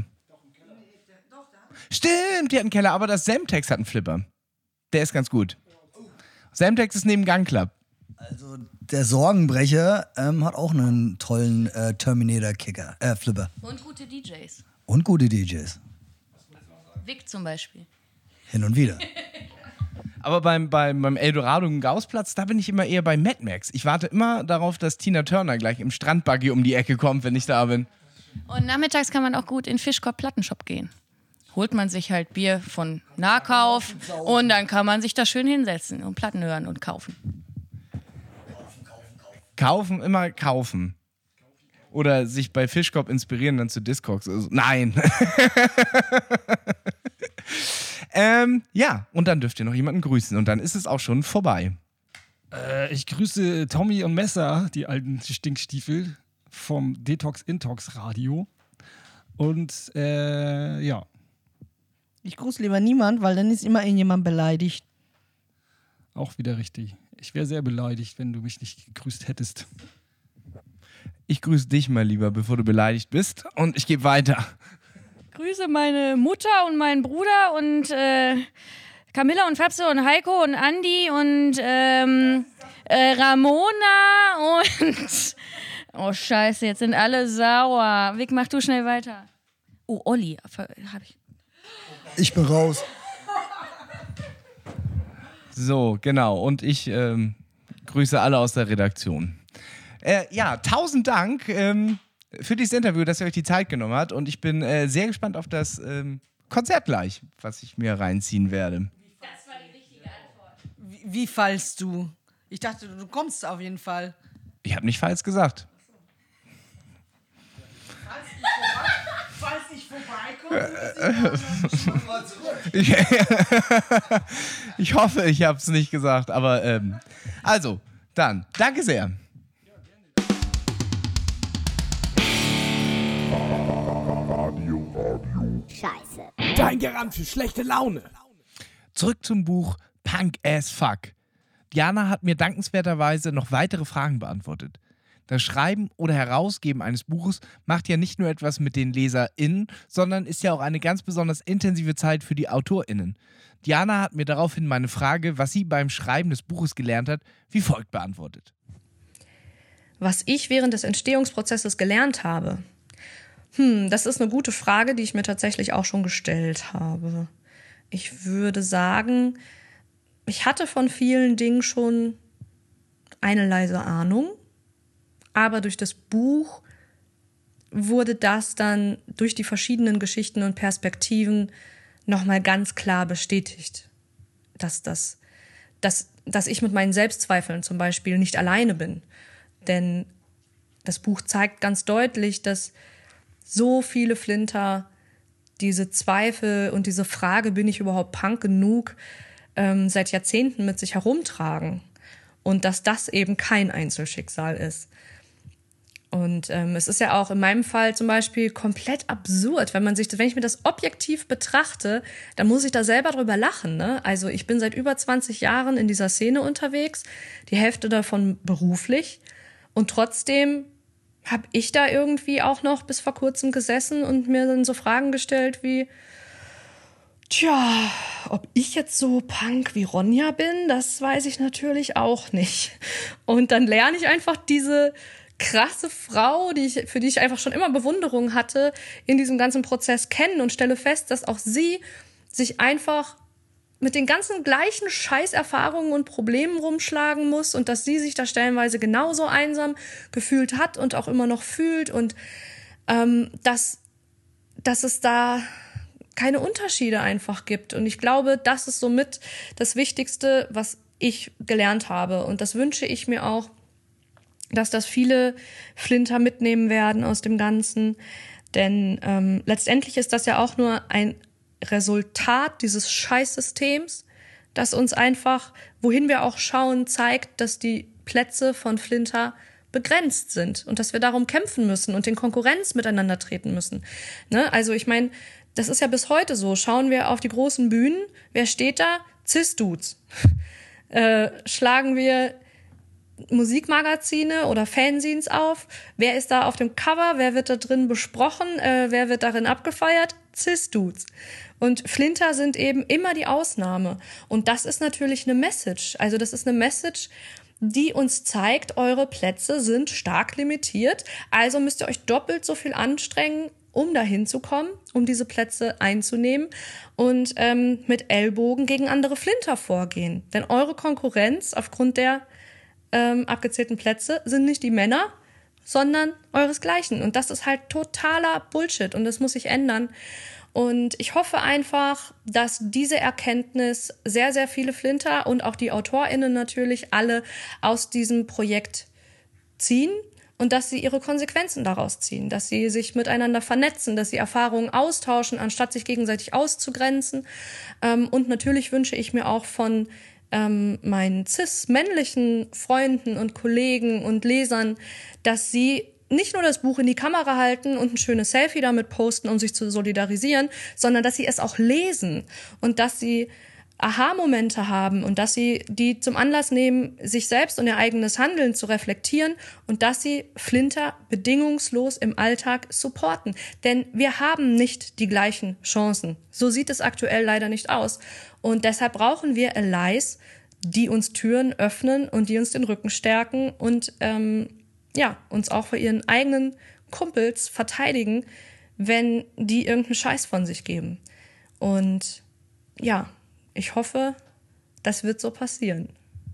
Stimmt, die hatten einen Keller, aber das Semtex hat einen Flipper. Der ist ganz gut. Semtex ist neben Gun Club. Also der Sorgenbrecher hat auch einen tollen Terminator-Kicker, Flipper. Und gute DJs. Und gute DJs. Vic zum Beispiel. Hin und wieder. Aber beim Eldorado im Gaußplatz, da bin ich immer eher bei Mad Max. Ich warte immer darauf, dass Tina Turner gleich im Strandbuggy um die Ecke kommt, wenn ich da bin. Und nachmittags kann man auch gut in Fischkorb Plattenshop gehen. Holt man sich halt Bier von Nahkauf und dann kann man sich da schön hinsetzen und Platten hören und kaufen. Kaufen, immer kaufen. Oder sich bei Fischkorb inspirieren, dann zu Discogs. Also, nein. Ja, und dann dürft ihr noch jemanden grüßen. Und dann ist es auch schon vorbei. Ich grüße Tommy und Messer, die alten Stinkstiefel vom Detox-Intox-Radio. Und ja. Ich grüße lieber niemand, weil dann ist immer irgendjemand beleidigt. Auch wieder richtig. Ich wäre sehr beleidigt, wenn du mich nicht gegrüßt hättest. Ich grüße dich mal lieber, bevor du beleidigt bist. Und ich gebe weiter. Grüße meine Mutter und meinen Bruder und Camilla und Fabse und Heiko und Andi und Ramona und... Oh Scheiße, jetzt sind alle sauer. Vic, mach du schnell weiter. Oh, Olli, hab ich... Ich bin raus. So, genau. Und ich grüße alle aus der Redaktion. Ja, 1000 Dank für dieses Interview, dass ihr euch die Zeit genommen habt. Und ich bin sehr gespannt auf das Konzert gleich, was ich mir reinziehen werde. Das war die richtige Antwort. Wie fallst du? Ich dachte, du kommst auf jeden Fall. Ich habe nicht falsch gesagt. Falls ich vorbeikomme, Ich hoffe, ich habe es nicht gesagt. Aber also, dann, danke sehr. Scheiße. Dein Garant für schlechte Laune. Zurück zum Buch Punk as Fuck. Diana hat mir dankenswerterweise noch weitere Fragen beantwortet. Das Schreiben oder Herausgeben eines Buches macht ja nicht nur etwas mit den LeserInnen, sondern ist ja auch eine ganz besonders intensive Zeit für die AutorInnen. Diana hat mir daraufhin meine Frage, was sie beim Schreiben des Buches gelernt hat, wie folgt beantwortet. Was ich während des Entstehungsprozesses gelernt habe? Das ist eine gute Frage, die ich mir tatsächlich auch schon gestellt habe. Ich würde sagen, ich hatte von vielen Dingen schon eine leise Ahnung, aber durch das Buch wurde das dann durch die verschiedenen Geschichten und Perspektiven nochmal ganz klar bestätigt, dass ich mit meinen Selbstzweifeln zum Beispiel nicht alleine bin. Denn das Buch zeigt ganz deutlich, dass so viele Flinter diese Zweifel und diese Frage, bin ich überhaupt Punk genug, seit Jahrzehnten mit sich herumtragen. Und dass das eben kein Einzelschicksal ist. Und es ist ja auch in meinem Fall zum Beispiel komplett absurd, wenn ich mir das objektiv betrachte, dann muss ich da selber drüber lachen, ne? Also ich bin seit über 20 Jahren in dieser Szene unterwegs, die Hälfte davon beruflich. Und trotzdem habe ich da irgendwie auch noch bis vor kurzem gesessen und mir dann so Fragen gestellt wie, tja, ob ich jetzt so Punk wie Ronja bin, das weiß ich natürlich auch nicht. Und dann lerne ich einfach diese krasse Frau, für die ich einfach schon immer Bewunderung hatte, in diesem ganzen Prozess kennen und stelle fest, dass auch sie sich einfach mit den ganzen gleichen Scheißerfahrungen und Problemen rumschlagen muss und dass sie sich da stellenweise genauso einsam gefühlt hat und auch immer noch fühlt und dass es da keine Unterschiede einfach gibt. Und ich glaube, das ist somit das Wichtigste, was ich gelernt habe. Und das wünsche ich mir auch, dass das viele Flinter mitnehmen werden aus dem Ganzen. Denn letztendlich ist das ja auch nur ein Resultat dieses Scheißsystems, das uns einfach, wohin wir auch schauen, zeigt, dass die Plätze von Flinter begrenzt sind und dass wir darum kämpfen müssen und in Konkurrenz miteinander treten müssen. Ne? Also ich meine, das ist ja bis heute so. Schauen wir auf die großen Bühnen, wer steht da? Cis-Dudes. Schlagen wir Musikmagazine oder Fanzines auf. Wer ist da auf dem Cover? Wer wird da drin besprochen? Wer wird darin abgefeiert? Cis-Dudes. Und Flinter sind eben immer die Ausnahme. Und das ist natürlich eine Message. Also das ist eine Message, die uns zeigt, eure Plätze sind stark limitiert. Also müsst ihr euch doppelt so viel anstrengen, um dahin zu kommen, um diese Plätze einzunehmen und mit Ellbogen gegen andere Flinter vorgehen. Denn eure Konkurrenz aufgrund der abgezählten Plätze sind nicht die Männer, sondern euresgleichen. Und das ist halt totaler Bullshit und das muss sich ändern. Und ich hoffe einfach, dass diese Erkenntnis sehr, sehr viele Flinter und auch die AutorInnen natürlich alle aus diesem Projekt ziehen und dass sie ihre Konsequenzen daraus ziehen, dass sie sich miteinander vernetzen, dass sie Erfahrungen austauschen, anstatt sich gegenseitig auszugrenzen. Und natürlich wünsche ich mir auch von meinen cis-männlichen Freunden und Kollegen und Lesern, dass sie nicht nur das Buch in die Kamera halten und ein schönes Selfie damit posten, um sich zu solidarisieren, sondern dass sie es auch lesen und dass sie Aha-Momente haben und dass sie die zum Anlass nehmen, sich selbst und ihr eigenes Handeln zu reflektieren und dass sie Flinter bedingungslos im Alltag supporten. Denn wir haben nicht die gleichen Chancen. So sieht es aktuell leider nicht aus. Und deshalb brauchen wir Allies, die uns Türen öffnen und die uns den Rücken stärken und uns auch vor ihren eigenen Kumpels verteidigen, wenn die irgendeinen Scheiß von sich geben. Und ja, ich hoffe, das wird so passieren.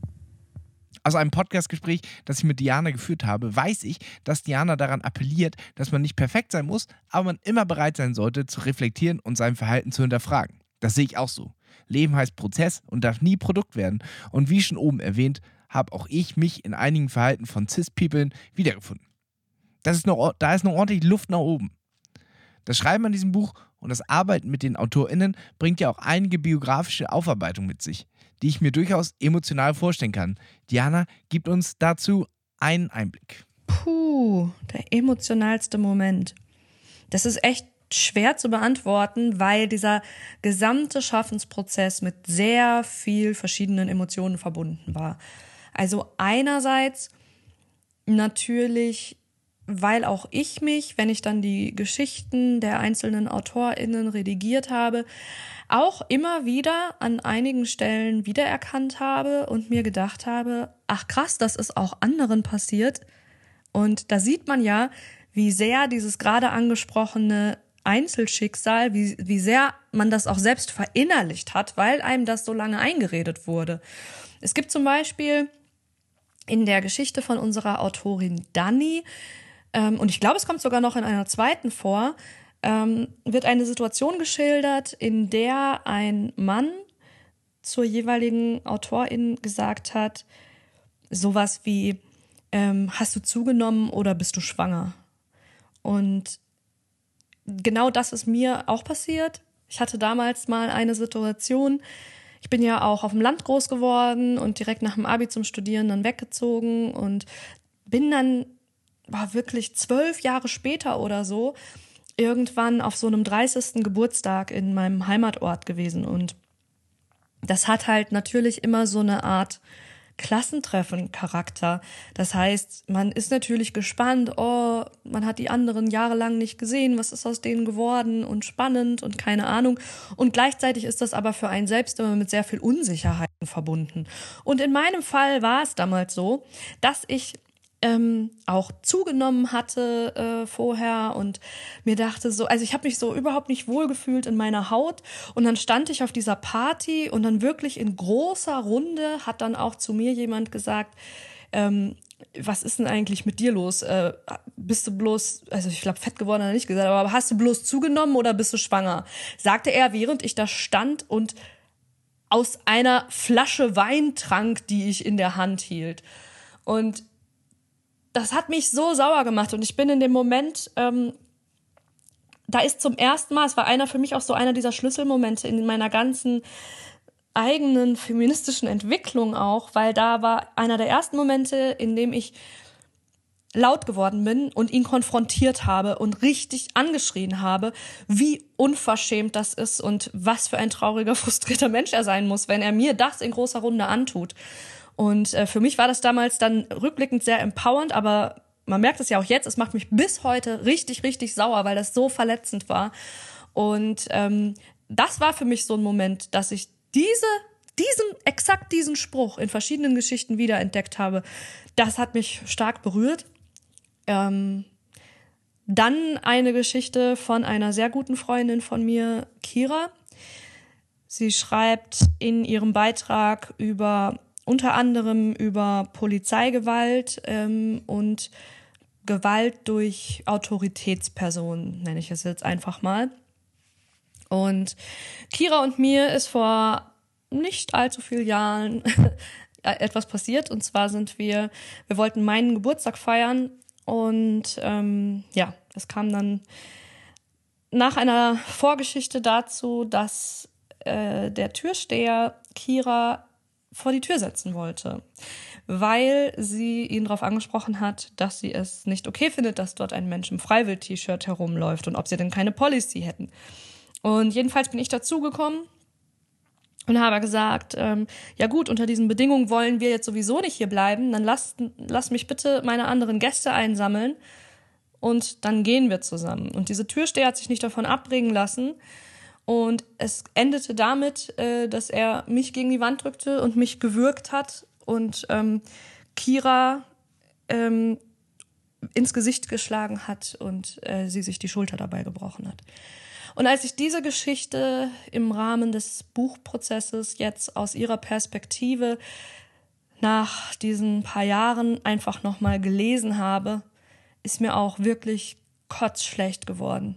Aus einem Podcastgespräch, das ich mit Diana geführt habe, weiß ich, dass Diana daran appelliert, dass man nicht perfekt sein muss, aber man immer bereit sein sollte, zu reflektieren und sein Verhalten zu hinterfragen. Das sehe ich auch so. Leben heißt Prozess und darf nie Produkt werden. Und wie schon oben erwähnt, habe auch ich mich in einigen Verhalten von Cis-Peoplen wiedergefunden. Da ist noch ordentlich Luft nach oben. Das Schreiben an diesem Buch und das Arbeiten mit den AutorInnen bringt ja auch einige biografische Aufarbeitung mit sich, die ich mir durchaus emotional vorstellen kann. Diana gibt uns dazu einen Einblick. Puh, der emotionalste Moment. Das ist echt schwer zu beantworten, weil dieser gesamte Schaffensprozess mit sehr viel verschiedenen Emotionen verbunden war. Also einerseits natürlich, weil auch ich mich, wenn ich dann die Geschichten der einzelnen AutorInnen redigiert habe, auch immer wieder an einigen Stellen wiedererkannt habe und mir gedacht habe, ach krass, das ist auch anderen passiert. Und da sieht man ja, wie sehr dieses gerade angesprochene Einzelschicksal, wie sehr man das auch selbst verinnerlicht hat, weil einem das so lange eingeredet wurde. Es gibt zum Beispiel in der Geschichte von unserer Autorin Dani, und ich glaube, es kommt sogar noch in einer zweiten vor, wird eine Situation geschildert, in der ein Mann zur jeweiligen Autorin gesagt hat, sowas wie, hast du zugenommen oder bist du schwanger? Und genau das ist mir auch passiert. Ich hatte damals mal eine Situation, ich bin ja auch auf dem Land groß geworden und direkt nach dem Abi zum Studieren dann weggezogen und bin dann, war wirklich 12 Jahre später oder so, irgendwann auf so einem 30. Geburtstag in meinem Heimatort gewesen. Und das hat halt natürlich immer so eine Art Klassentreffen-Charakter. Das heißt, man ist natürlich gespannt, oh, man hat die anderen jahrelang nicht gesehen, was ist aus denen geworden und spannend und keine Ahnung. Und gleichzeitig ist das aber für einen selbst immer mit sehr viel Unsicherheiten verbunden. Und in meinem Fall war es damals so, dass ich auch zugenommen hatte vorher und mir dachte so, also ich habe mich so überhaupt nicht wohlgefühlt in meiner Haut und dann stand ich auf dieser Party und dann wirklich in großer Runde hat dann auch zu mir jemand gesagt, was ist denn eigentlich mit dir los? Bist du bloß, also ich glaube fett geworden hat er nicht gesagt, aber hast du bloß zugenommen oder bist du schwanger? Sagte er, während ich da stand und aus einer Flasche Wein trank, die ich in der Hand hielt. Und das hat mich so sauer gemacht und ich bin in dem Moment, da ist zum ersten Mal, es war für mich auch so einer dieser Schlüsselmomente in meiner ganzen eigenen feministischen Entwicklung auch, weil da war einer der ersten Momente, in dem ich laut geworden bin und ihn konfrontiert habe und richtig angeschrien habe, wie unverschämt das ist und was für ein trauriger, frustrierter Mensch er sein muss, wenn er mir das in großer Runde antut. Und für mich war das damals dann rückblickend sehr empowernd, aber man merkt es ja auch jetzt, es macht mich bis heute richtig, richtig sauer, weil das so verletzend war. Und das war für mich so ein Moment, dass ich exakt diesen Spruch in verschiedenen Geschichten wiederentdeckt habe. Das hat mich stark berührt. Dann eine Geschichte von einer sehr guten Freundin von mir, Kira. Sie schreibt in ihrem Beitrag unter anderem über Polizeigewalt und Gewalt durch Autoritätspersonen, nenne ich es jetzt einfach mal. Und Kira und mir ist vor nicht allzu vielen Jahren etwas passiert. Und zwar wir wollten meinen Geburtstag feiern. Und es kam dann nach einer Vorgeschichte dazu, dass der Türsteher Kira vor die Tür setzen wollte, weil sie ihn darauf angesprochen hat, dass sie es nicht okay findet, dass dort ein Mensch im Freiwild-T-Shirt herumläuft und ob sie denn keine Policy hätten. Und jedenfalls bin ich dazugekommen und habe gesagt, ja gut, unter diesen Bedingungen wollen wir jetzt sowieso nicht hier bleiben, dann lass mich bitte meine anderen Gäste einsammeln und dann gehen wir zusammen. Und diese Türsteher hat sich nicht davon abbringen lassen und es endete damit, dass er mich gegen die Wand drückte und mich gewürgt hat und Kira ins Gesicht geschlagen hat und sie sich die Schulter dabei gebrochen hat. Und als ich diese Geschichte im Rahmen des Buchprozesses jetzt aus ihrer Perspektive nach diesen paar Jahren einfach nochmal gelesen habe, ist mir auch wirklich kotzschlecht geworden.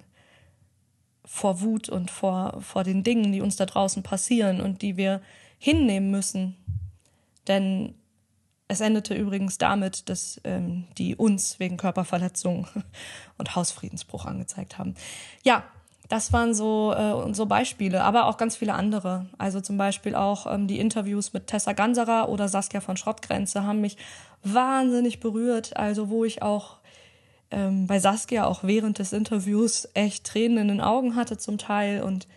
Vor Wut und vor den Dingen, die uns da draußen passieren und die wir hinnehmen müssen. Denn es endete übrigens damit, dass die uns wegen Körperverletzung und Hausfriedensbruch angezeigt haben. Ja, das waren so Beispiele, aber auch ganz viele andere. Also zum Beispiel auch die Interviews mit Tessa Ganserer oder Saskia von Schrottgrenze haben mich wahnsinnig berührt. Also wo ich auch bei Saskia auch während des Interviews echt Tränen in den Augen hatte zum Teil. Und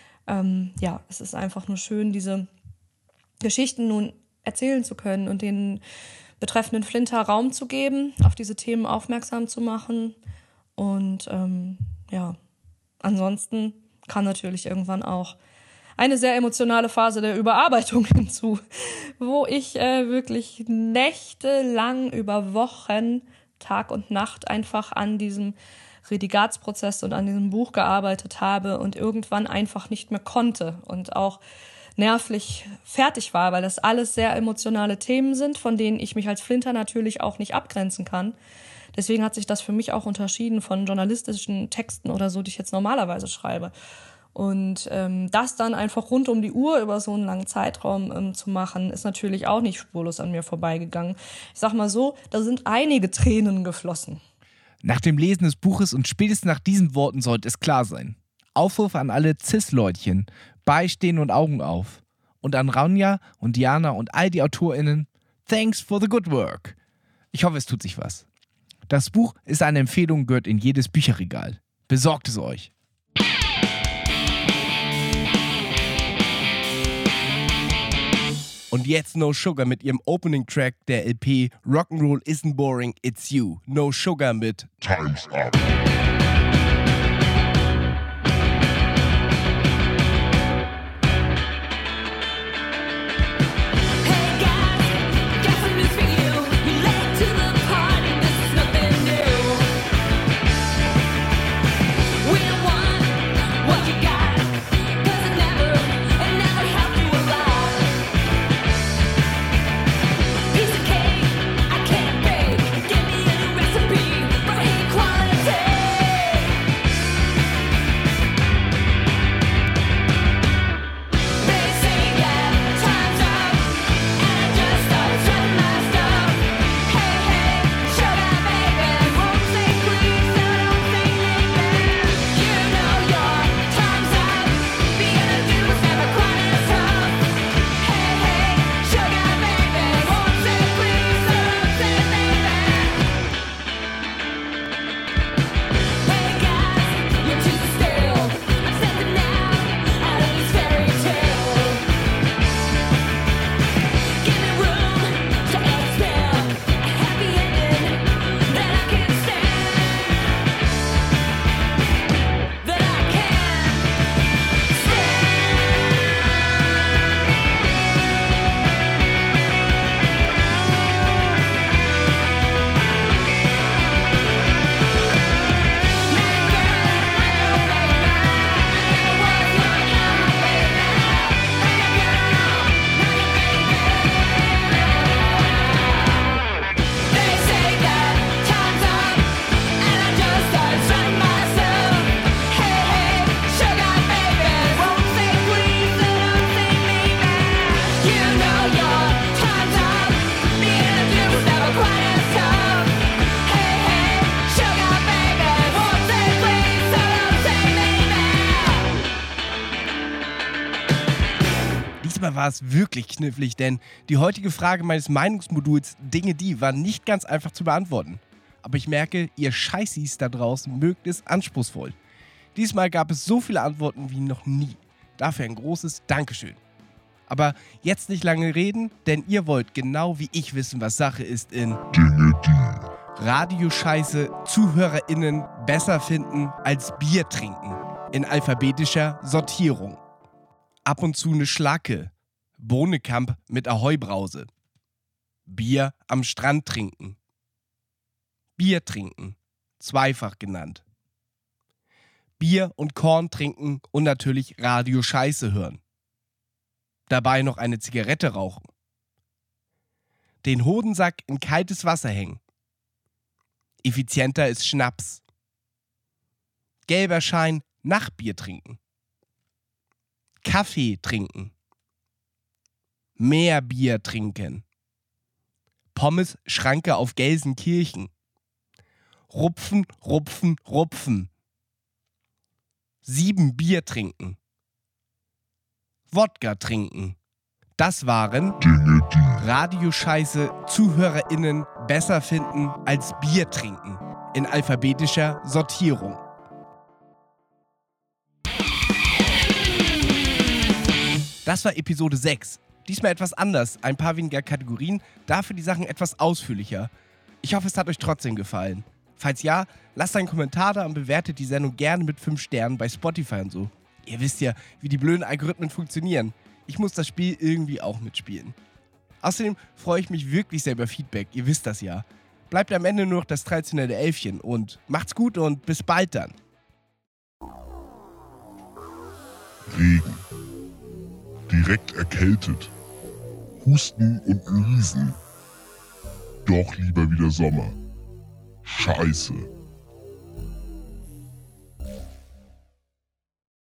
es ist einfach nur schön, diese Geschichten nun erzählen zu können und den betreffenden Flinter Raum zu geben, auf diese Themen aufmerksam zu machen. Und ansonsten kam natürlich irgendwann auch eine sehr emotionale Phase der Überarbeitung hinzu, wo ich wirklich nächtelang über Wochen, Tag und Nacht einfach an diesem Redigatsprozess und an diesem Buch gearbeitet habe und irgendwann einfach nicht mehr konnte und auch nervlich fertig war, weil das alles sehr emotionale Themen sind, von denen ich mich als Flinter natürlich auch nicht abgrenzen kann. Deswegen hat sich das für mich auch unterschieden von journalistischen Texten oder so, die ich jetzt normalerweise schreibe. Und das dann einfach rund um die Uhr über so einen langen Zeitraum zu machen, ist natürlich auch nicht spurlos an mir vorbeigegangen. Ich sag mal so, da sind einige Tränen geflossen. Nach dem Lesen des Buches und spätestens nach diesen Worten sollte es klar sein. Aufruf an alle Cis-Leutchen, beistehen und Augen auf. Und an Ranja und Diana und all die AutorInnen, thanks for the good work. Ich hoffe, es tut sich was. Das Buch ist eine Empfehlung, gehört in jedes Bücherregal. Besorgt es euch. Und jetzt No Sugar mit ihrem Opening-Track der LP Rock'n'Roll Isn't Boring, It's You. No Sugar mit Time's Up. Give me a recipe for equality. war es wirklich knifflig, denn die heutige Frage meines Meinungsmoduls Dinge die war nicht ganz einfach zu beantworten. Aber ich merke, ihr Scheißis da draußen mögt es anspruchsvoll. Diesmal gab es so viele Antworten wie noch nie. Dafür ein großes Dankeschön. Aber jetzt nicht lange reden, denn ihr wollt genau wie ich wissen, was Sache ist in Dinge die. Radioscheiße ZuhörerInnen besser finden als Bier trinken. In alphabetischer Sortierung. Ab und zu eine Schlacke. Bohnekamp mit Ahoi-Brause. Bier am Strand trinken. Bier trinken. Zweifach genannt. Bier und Korn trinken und natürlich Radioscheiße hören. Dabei noch eine Zigarette rauchen. Den Hodensack in kaltes Wasser hängen. Effizienter ist Schnaps. Gelber Schein nach Bier trinken. Kaffee trinken. Mehr Bier trinken. Pommes Schranke auf Gelsenkirchen. Rupfen, rupfen, rupfen. 7 Bier trinken. Wodka trinken. Das waren Dinge die. Radioscheiße ZuhörerInnen besser finden als Bier trinken. In alphabetischer Sortierung. Das war Episode 6. Diesmal etwas anders, ein paar weniger Kategorien, dafür die Sachen etwas ausführlicher. Ich hoffe, es hat euch trotzdem gefallen. Falls ja, lasst einen Kommentar da und bewertet die Sendung gerne mit 5 Sternen bei Spotify und so. Ihr wisst ja, wie die blöden Algorithmen funktionieren. Ich muss das Spiel irgendwie auch mitspielen. Außerdem freue ich mich wirklich sehr über Feedback, ihr wisst das ja. Bleibt am Ende nur noch das traditionelle Elfchen und macht's gut und bis bald dann. Regen. Direkt erkältet. Husten und Niesen. Doch lieber wieder Sommer. Scheiße.